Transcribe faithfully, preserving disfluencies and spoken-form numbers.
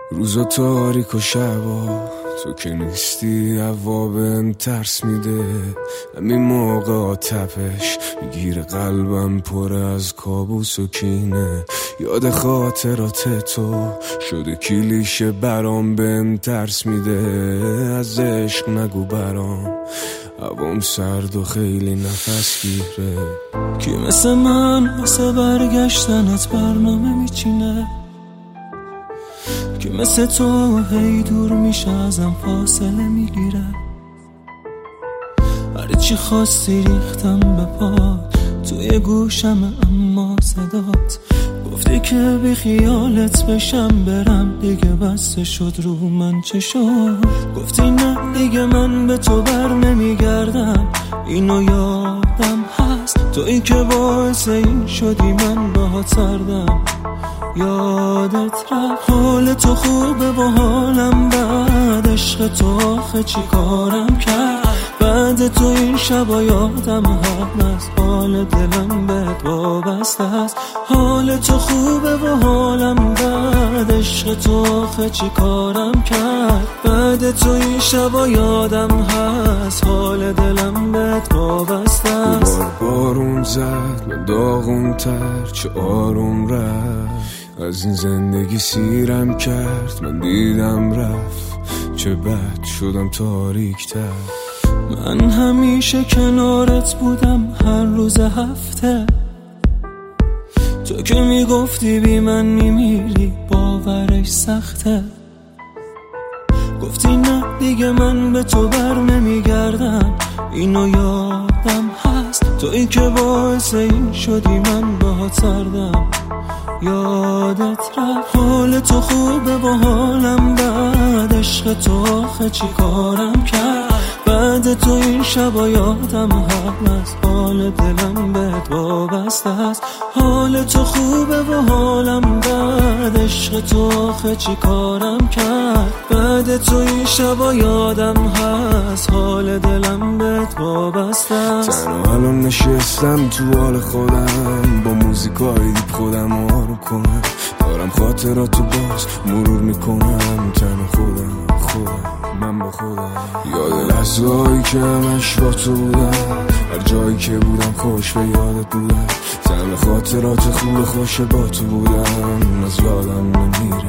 روزا تاریک و شبا تو که نیستی، هوا بهم ترس میده. همین موقع تپش میگیره قلبم، پر از کابوس و کینه. یاد خاطرات تو شده کلیشه برام، بهم ترس میده. از عشق نگو برام، هوام سرد و خیلی نفس گیره. کی مثل من واسه برگشتنت برنامه میچینه؟ که مثل تو هی دور میشه ازم فاصله میگیره. هر چی خواستی ریختم به پات توی گوشم، اما صدات گفتی که بی خیالت بشم برم، دیگه بس شد رو من چه شد؟ گفتی نه دیگه من به تو بر نمیگردم، اینو یادم هست. تو این که باعث این شدی من باهات سردم، یادت رفت. حال تو خوبه و حالم بد، عشق تو آخه چی کارم کرد؟ بعد تو این شبا یادم هست، حال دلم بهت وابسته است. حال تو خوبه و حالم بد، عشق تو آخه چی کارم کرد؟ بعد تو این شبا یادم هست، حال دلم بهت وابسته است. بار بارون زد من داغون تر، چه آروم رفت از این زندگی سیرم کرد. من دیدم رفت، چه بد شدم تاریک تر. من همیشه کنارت بودم هر روز هفته، تو که میگفتی بی من میمیری باورش سخته. گفتی نه دیگه من به تو بر نمیگردم، اینو یادم هست. تو این که باعث این شدی من باهات سردم، یادت رفت. حال تو خوبه و حالم بد، عشق تو آخه چی کارم کرد؟ بعد تو این شبا یادم هست، حال دلم بهت وابسته است. حال تو خوبه و حالم بد، عشق تو آخه چی کارم کرد؟ بعد تو این شبا یادم هست، حال دلم بهت وابسته است. تنها الان نشستم تو حال خودم، با موزیکای دیپ خودم آروم کنم. دارم خاطراتو باز مرور میکنم، تنها خودم خودم من با خودم. یاد لحظه‌هایی که همش با تو بودم، هر جایی که بودم خوش به یادت بودم. تنها خاطرات خوب خوش با تو بودم، از یادم نمیره.